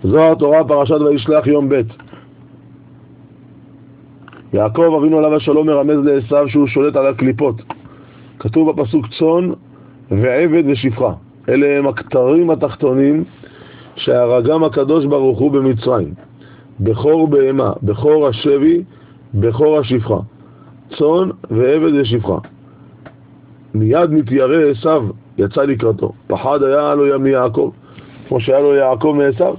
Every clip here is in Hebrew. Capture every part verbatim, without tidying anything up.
זו התורה פרשת וישלח יום ב'. יעקב אבינו עליו השלום מרמז לעשיו שהוא שולט על הקליפות. כתוב בפסוק צאן ועבד ושפחה. אלה הם הכתרים התחתונים שהרגם הקדוש ברוך הוא במצרים. בכור בהמה, בכור השבי, בכור השפחה. צאן ועבד ושפחה. מיד מתיירא עשיו יצא לקראתו. פחד היה לו מיעקב, כמו שהיה לו יעקב מעשיו.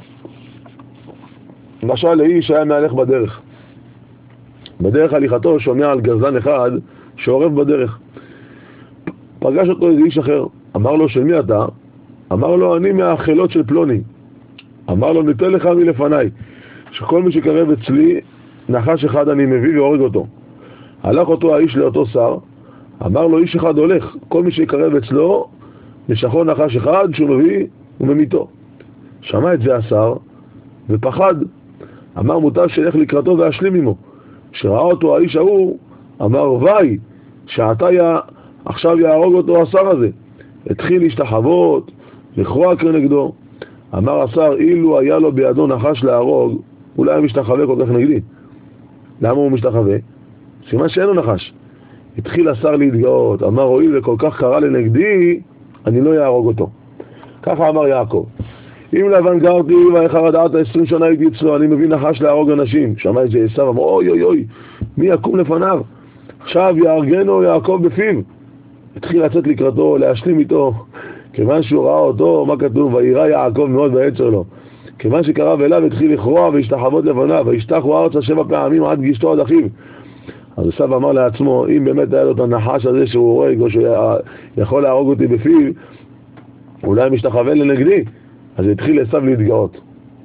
למשל לאיש היה מהלך בדרך. בדרך הליכתו שומע על גזלן אחד שעורב בדרך. פגש אותו איזה איש אחר. אמר לו, של מי אתה? אמר לו, אני מהחילות של פלוני. אמר לו, ניתן לך מלפניי, שכל מי שקרב אצלי, נחש אחד אני מביא והורג אותו. הלך אותו האיש לאותו שר, אמר לו, איש אחד הולך, כל מי שקרב אצלו, נשכו נחש אחד שהוא מביא וממיתו. שמע את זה השר ופחד. אמר, מוטב שילך לקראתו והשלים עמו. שראה אותו האיש ההוא, אמר, וי, שעתה י... עכשיו יהרוג אותו השר הזה. התחיל להשתחוות, לכרוע כנגדו. אמר השר, אילו היה לו בידו נחש להרוג, אולי היה משתחווה כל כך נגדי. למה הוא משתחווה? סימן שאין לו נחש. התחיל השר להתגאות, אמר, הואיל וכל כך קרא לנגדי, אני לא יהרוג אותו. ככה אמר יעקב. אם לבן גרתי ואיך דעת עשרים שנה הייתי אצלו, אני מבין נחש להרוג אנשים. שמע את זה עשיו, אמר, אוי אוי אוי, מי יקום לפניו? עכשיו יהרגנו יעקב בפיו. התחיל לצאת לקראתו, להשלים איתו. כיוון שהוא ראה אותו, מה כתוב? וירא יעקב מאוד בעצר לו. כיוון שקרב אליו, התחיל לכרוע והשתחוות לפניו, וישתחו ארצה שבע פעמים עד גישתו עד אחיו. אז עשיו אמר לעצמו, אם באמת היה לו את הנחש הזה שהוא הורג, או שהוא יכול להרוג אותי בפיו, אולי משתחווה לנגדי. אז התחיל עשיו להתגאות.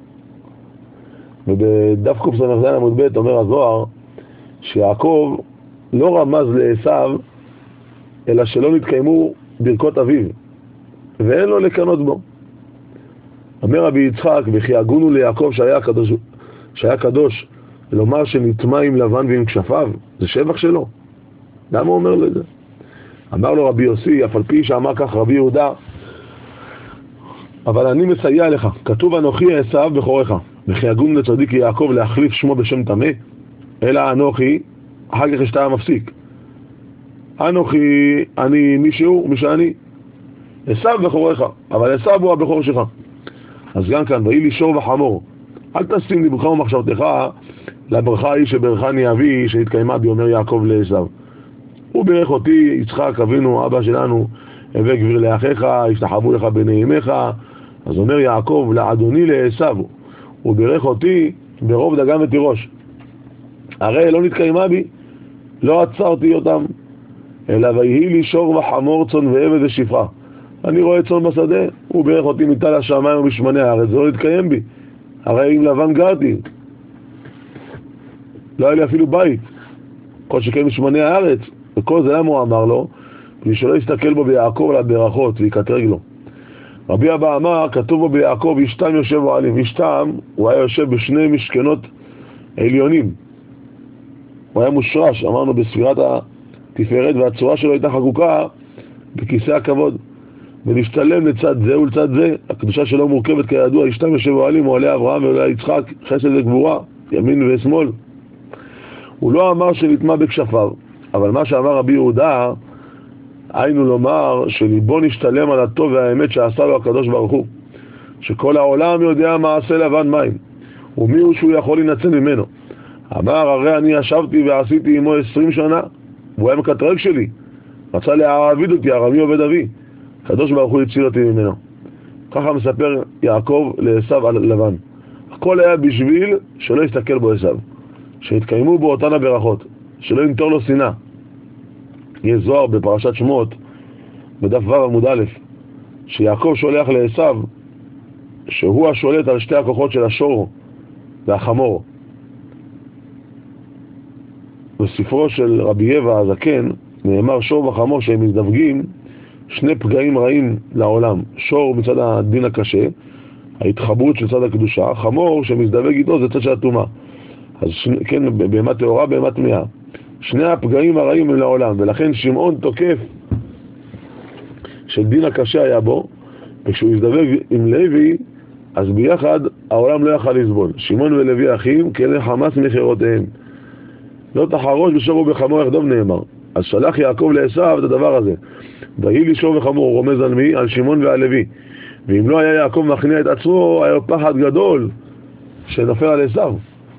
ובדף קס"ז עמוד ב' אומר הזוהר, שיעקב לא רמז לעשיו, אלא שלא נתקיימו ברכות אביו, ואין לו לקנות בו. אומר רבי יצחק, וכי הגונו ליעקב שהיה קדוש, שהיה קדוש, לומר שנטמע עם לבן ועם כשפיו, זה שבח שלו. למה הוא אומר לו את זה? אמר לו רבי יוסי, אף על פי שאמר כך רבי יהודה, אבל אני מסייע לך, כתוב אנוכי עשיו בכורך, וכי הגון לצדיק יעקב להחליף שמו בשם טמא, אלא אנוכי, אחר כך השתהיה מפסיק. אנוכי, אני מישהו, מי שאני, עשיו בכורך, אבל עשיו הוא הבכור שלך. אז גם כאן, ואי לי שור וחמור, אל תשים לבך ומחשבתך לברכה היא שברכני אבי שהתקיימה בי, אומר יעקב לעשיו. הוא ברך אותי, יצחק אבינו, אבא שלנו, הבא גביר לאחיך, השתחוו לך בני אמך. אז אומר יעקב לאדוני לעשיו, הוא ברך אותי ברוב דגן ותירוש. הרי לא נתקיימה בי, לא עצרתי אותם, אלא ויהי לי שור וחמור, צאן ועבד ושפחה. אני רואה צאן בשדה, הוא ברך אותי מטל השמיים ומשמני הארץ, זה לא נתקיים בי. הרי עם לבן גרתי, לא היה לי אפילו בית, כל שכן משמני הארץ. וכל זה למה הוא אמר לו? כדי שלא יסתכל בו ביעקב לברכות ויקטרג לו. רבי אבא אמר, כתוב בו ביעקב, ישתם יושב אוהלים. ישתם, הוא היה יושב בשני משכנות עליונים. הוא היה מושרש, אמרנו, בספירת התפארת, והצורה שלו הייתה חקוקה בכיסא הכבוד. ולהשתלם לצד זה ולצד זה, הקדושה שלו מורכבת כידוע, ישתם יושב אוהלים, הוא עלי אברהם ועלי יצחק, חסד וגבורה, ימין ושמאל. הוא לא אמר שנטמע בכשפיו, אבל מה שאמר רבי יהודה, היינו לומר שליבו נשתלם על הטוב והאמת שעשה לו הקדוש ברוך הוא, שכל העולם יודע מעשה לבן מים, ומי הוא שהוא יכול לנצל ממנו. אמר, הרי אני ישבתי ועשיתי עמו עשרים שנה, והוא היה מקטרג שלי, רצה להעביד אותי, הרמי עובד אבי, הקדוש ברוך הוא הציל אותי ממנו. ככה מספר יעקב לעשיו על לבן. הכל היה בשביל שלא יסתכל בו עשיו, שהתקיימו בו אותן הברכות, שלא ינטור לו שנאה. יש זוהר בפרשת שמות, בדף ו' עמוד א', שיעקב שולח לעשיו, שהוא השולט על שתי הכוחות של השור והחמור. בספרו של רבי יבא הזקן, נאמר שור וחמור שהם מזדווגים שני פגעים רעים לעולם. שור מצד הדין הקשה, ההתחברות של צד הקדושה, חמור שמזדווג איתו זה צד של הטומאה. אז כן, בהמה טהורה, בהמה טמאה. שני הפגעים הרעים הם לעולם, ולכן שמעון תוקף של דין הקשה היה בו, וכשהוא הזדווג עם לוי, אז ביחד העולם לא יכל לסבול. שמעון ולוי אחים, כאלה חמאס מחירותיהם. לא תחרוש בשור ובחמור יחדיו נאמר. אז שלח יעקב לעשיו את הדבר הזה. ויהי לי שור וחמור, רומז על מי? על שמעון ועל לוי. ואם לא היה יעקב מכניע את עצמו, היה פחד גדול שנופל על עשיו.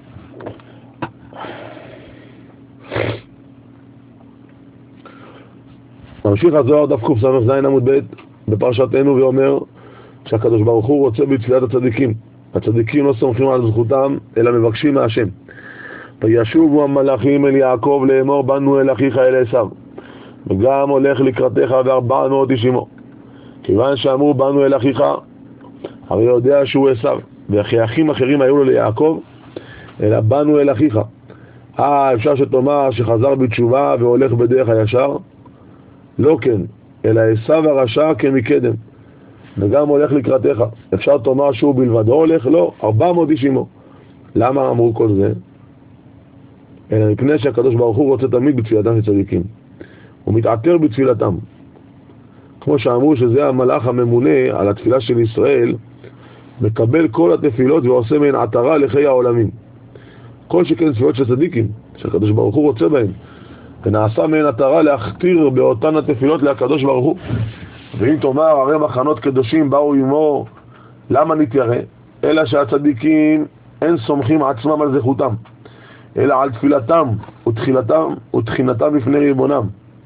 ממשיך הזוהר דף קס"ז עמוד ב' בפרשתנו ואומר שהקדוש ברוך הוא רוצה בתפילת הצדיקים. הצדיקים לא סומכים על זכותם אלא מבקשים מהשם. וישובו המלאכים אל יעקב לאמור בנו אל אחיך אל עשיו, וגם הולך לקראתך וארבע מאות איש עמו. כיוון שאמרו בנו אל אחיך, הרי יודע שהוא עשיו, וכי אחים אחרים היו לו ליעקב, אלא בנו אל אחיך. אה, אפשר שתאמר שחזר בתשובה והולך בדרך הישר? לא כן, אלא עשיו הרשע כמקדם, וגם הולך לקראתך. אפשר תאמר שהוא בלבדו הולך? לא, ארבע מאות איש עמו. למה אמרו כל זה? אלא מפני שהקדוש ברוך הוא רוצה תמיד בתפילתם של צדיקים. הוא מתעטר בתפילתם. כמו שאמרו שזה המלאך הממונה על התפילה של ישראל, מקבל כל התפילות ועושה מהן עטרה לחיי העולמים. כל שכן תפילות של צדיקים, שהקדוש ברוך הוא רוצה בהן. ונעשה מהן עטרה להכתיר באותן התפילות לקדוש ברוך הוא. ואם תאמר, הרי מחנות קדושים באו עמו, למה נתיירא? אלא שהצדיקים אין סומכים עצמם על זכותם, אלא על תפילתם ותחילתם ותחינתם בפני ריבונם.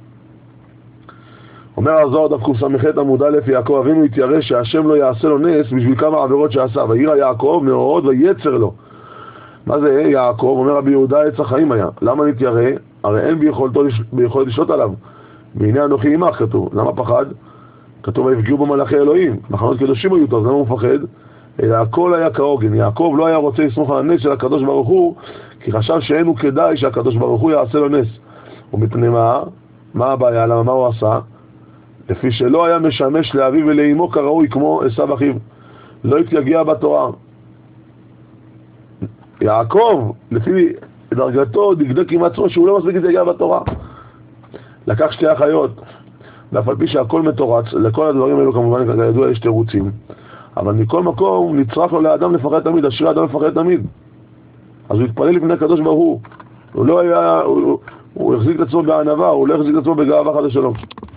אומר הזוהר דף קס"ח עמוד א', יעקב אבינו התיירא שהשם לא יעשה לו נס בשביל כמה עבירות שעשה. וירא יעקב מאוד ויצר לו. מה זה יעקב? אומר רבי יהודה עץ החיים היה. למה נתיירא? הרי אין ביכולתו ביכולת לשלוט עליו. והנה אנוכי עמך כתוב. למה פחד? כתוב ויפגעו בו מלאכי אלוהים. מחנות קדושים היו טוב, למה הוא מפחד? אלא הכל היה כהוגן. יעקב לא היה רוצה לסמוך על הנס של הקדוש ברוך הוא, כי חשב שאין הוא כדאי שהקדוש ברוך הוא יעשה לו נס. ומפני מה? מה הבעיה? למה מה הוא עשה? לפי שלא היה משמש לאביו ולאמו כראוי כמו עשיו אחיו. לא התייגע בתורה. יעקב, לפי דרגתו, דקדק עם עצמו שהוא לא מספיק להתייגע בתורה. לקח שתי אחיות, ואף על פי שהכל מתורץ, לכל הדברים האלו כמובן כידוע יש תירוצים. אבל מכל מקום נצרך לו לאדם לפחד תמיד, אשרי האדם לפחד תמיד. אז הוא התפלל לפני הקדוש ברוך הוא. הוא לא היה, הוא, הוא החזיק את עצמו בענווה, הוא לא החזיק את עצמו בגאווה חס ושלום.